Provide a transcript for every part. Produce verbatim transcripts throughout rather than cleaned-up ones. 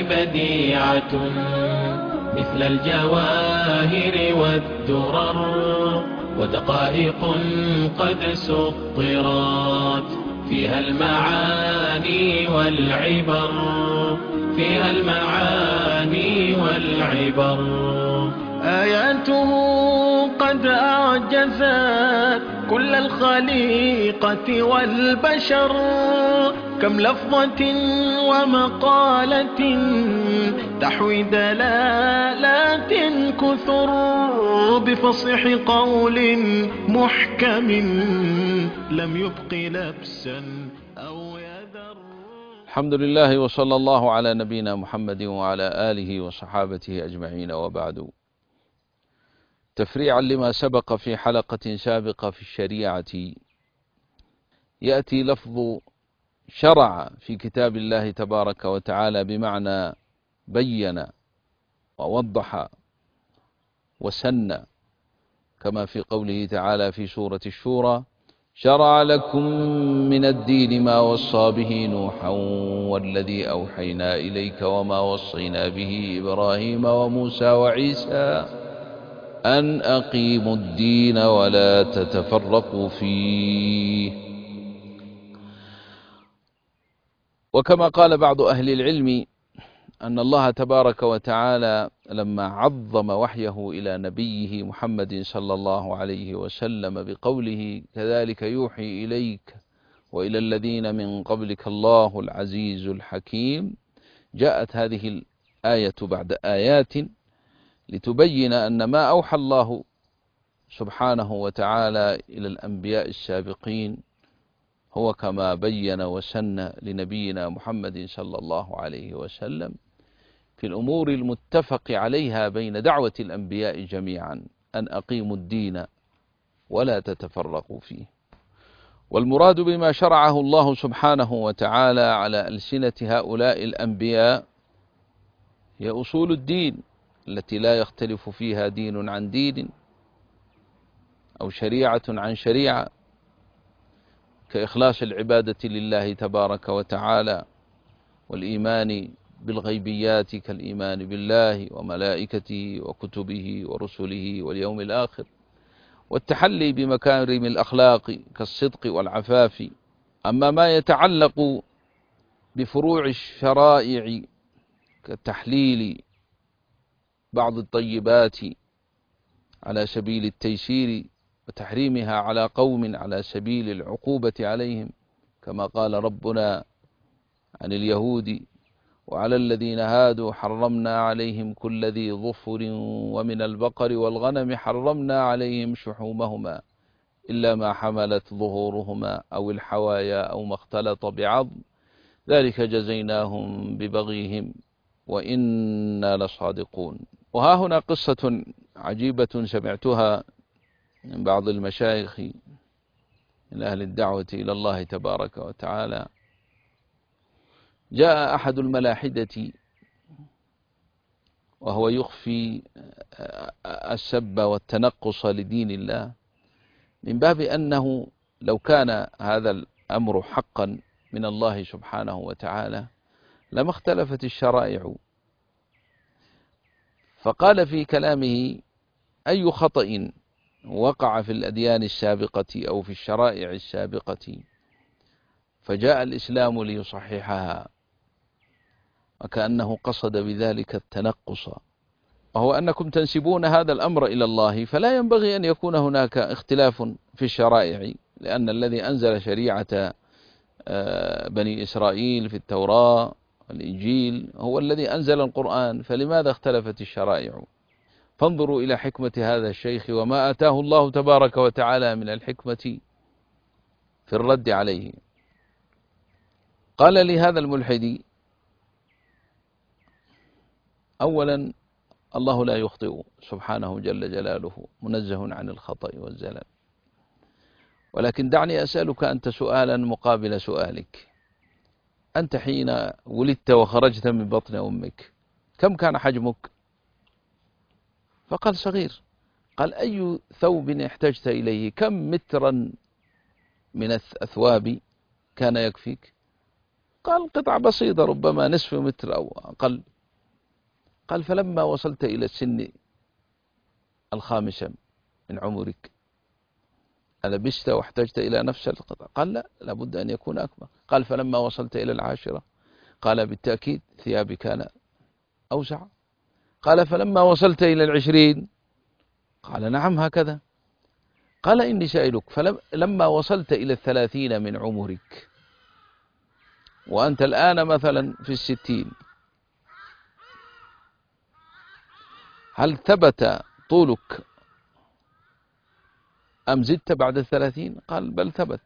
بديعة مثل الجواهر والدرر، ودقائق قد سطرت فيها المعاني والعبر، فيها المعاني والعبر. آياته قد أعجزت كل الخليقة والبشر، كم لفظة ومقالة تحوي دلالات كثر، بفصح قول محكم لم يبق لبسا أو يذر. الحمد لله وصلى الله على نبينا محمد وعلى آله وصحابته أجمعين، وبعد. تفريعا لما سبق في حلقة سابقة في الشريعة، يأتي لفظ شرع في كتاب الله تبارك وتعالى بمعنى بين ووضح وسن، كما في قوله تعالى في سورة الشورى: شرع لكم من الدين ما وصى به نوحا والذي أوحينا إليك وما وصينا به إبراهيم وموسى وعيسى أن أقيموا الدين ولا تتفرقوا فيه. وكما قال بعض أهل العلم أن الله تبارك وتعالى لما عظم وحيه إلى نبيه محمد صلى الله عليه وسلم بقوله: كذلك يوحي إليك وإلى الذين من قبلك الله العزيز الحكيم، جاءت هذه الآية بعد آيات لتبين أن ما أوحى الله سبحانه وتعالى إلى الأنبياء السابقين هو كما بين وسن لنبينا محمد صلى الله عليه وسلم في الأمور المتفق عليها بين دعوة الأنبياء جميعا: أن أقيموا الدين ولا تتفرقوا فيه. والمراد بما شرعه الله سبحانه وتعالى على ألسنة هؤلاء الأنبياء هي أصول الدين التي لا يختلف فيها دين عن دين أو شريعة عن شريعة، كإخلاص العبادة لله تبارك وتعالى، والإيمان بالغيبيات كالإيمان بالله وملائكته وكتبه ورسله واليوم الآخر، والتحلي بمكارم الأخلاق كالصدق والعفاف. أما ما يتعلق بفروع الشرائع كتحليل بعض الطيبات على سبيل التيسير وتحريمها على قوم على سبيل العقوبة عليهم، كما قال ربنا عن اليهود: وعلى الذين هادوا حرمنا عليهم كل ذي ظفر ومن البقر والغنم حرمنا عليهم شحومهما إلا ما حملت ظهورهما أو الحوايا أو ما اختلط بعظم ذلك جزيناهم ببغيهم وإنا لصادقون. وها هنا قصة عجيبة سمعتها من بعض المشايخ من أهل الدعوة إلى الله تبارك وتعالى. جاء أحد الملاحدة وهو يخفي السب والتنقص لدين الله، من باب أنه لو كان هذا الأمر حقا من الله سبحانه وتعالى لما اختلفت الشرائع. فقال في كلامه: أي خطأ وقع في الأديان السابقة أو في الشرائع السابقة فجاء الإسلام ليصححها، وكأنه قصد بذلك التنقص، وهو أنكم تنسبون هذا الأمر إلى الله، فلا ينبغي أن يكون هناك اختلاف في الشرائع، لأن الذي أنزل شريعة بني إسرائيل في التوراة والإنجيل هو الذي أنزل القرآن، فلماذا اختلفت الشرائع؟ فانظروا إلى حكمة هذا الشيخ وما آتاه الله تبارك وتعالى من الحكمة في الرد عليه. قال لي هذا الملحد: أولا، الله لا يخطئ سبحانه جل جلاله، منزه عن الخطأ والزلل، ولكن دعني أسألك أنت سؤالا مقابل سؤالك. أنت حين ولدت وخرجت من بطن أمك كم كان حجمك؟ فقال: صغير. قال: أي ثوب احتجت إليه؟ كم مترا من الثواب كان يكفيك؟ قال: قطعة بسيطة، ربما نصف متر أو أقل. قال فلما وصلت إلى السن الخامسة من عمرك ألبست واحتجت إلى نفس القطع؟ قال لا، لابد أن يكون أكبر. قال فلما وصلت إلى العاشرة؟ قال بالتأكيد ثيابي كان أوسع. قال فلما وصلت إلى العشرين؟ قال نعم هكذا. قال إني سائلك فلما وصلت إلى الثلاثين من عمرك وأنت الآن مثلا في الستين، هل ثبت طولك أم زدت بعد الثلاثين؟ قال بل ثبت.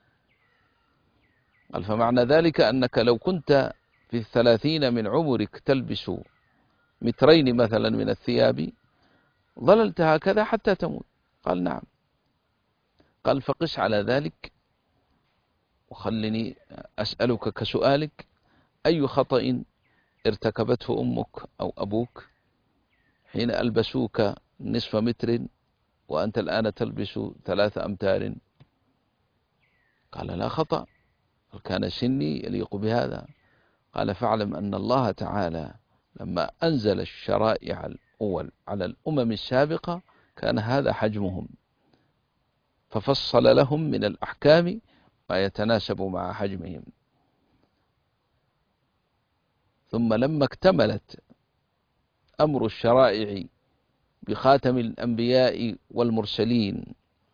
قال فمعنى ذلك أنك لو كنت في الثلاثين من عمرك تلبس مترين مثلا من الثياب ظللت هكذا حتى تموت. قال نعم. قال فقس على ذلك وخلني أسألك كسؤالك، أي خطأ ارتكبته أمك أو أبوك حين ألبسوك نصف متر وأنت الآن تلبس ثلاث أمتار؟ قال لا خطأ، كان سني يليق بهذا. قال فاعلم أن الله تعالى لما أنزل الشرائع الأول على الأمم السابقة كان هذا حجمهم، ففصل لهم من الأحكام ما يتناسب مع حجمهم. ثم لما اكتملت أمر الشرائع بخاتم الأنبياء والمرسلين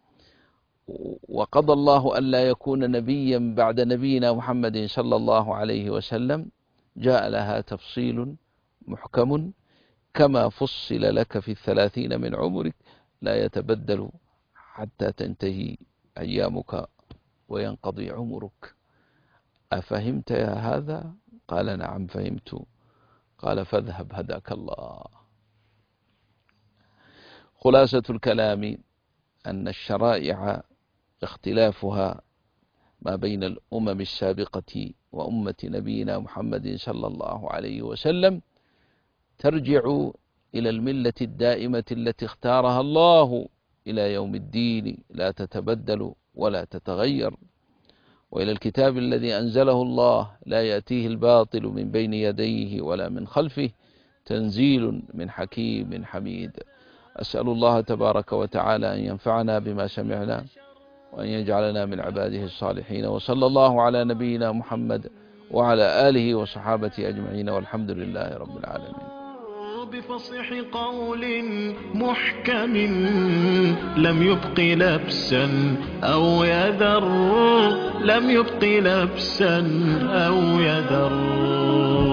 وقضى الله ألا يكون نبيا بعد نبينا محمد صلى الله عليه وسلم، جاء لها تفصيل محكم كما فصل لك في الثلاثين من عمرك لا يتبدل حتى تنتهي أيامك وينقضي عمرك. أفهمت يا هذا؟ قال نعم فهمت. قال فاذهب هداك الله. خلاصة الكلام أن الشرائع اختلافها ما بين الأمم السابقة وأمة نبينا محمد صلى الله عليه وسلم ترجع إلى الملة الدائمة التي اختارها الله إلى يوم الدين لا تتبدل ولا تتغير، وإلى الكتاب الذي أنزله الله لا يأتيه الباطل من بين يديه ولا من خلفه تنزيل من حكيم حميد. أسأل الله تبارك وتعالى أن ينفعنا بما سمعنا وأن يجعلنا من عباده الصالحين، وصلى الله على نبينا محمد وعلى آله وصحابته أجمعين، والحمد لله رب العالمين. بفصح قول محكم لم يبق لبسا أو يذر، لم يبق لبسا أو يذر.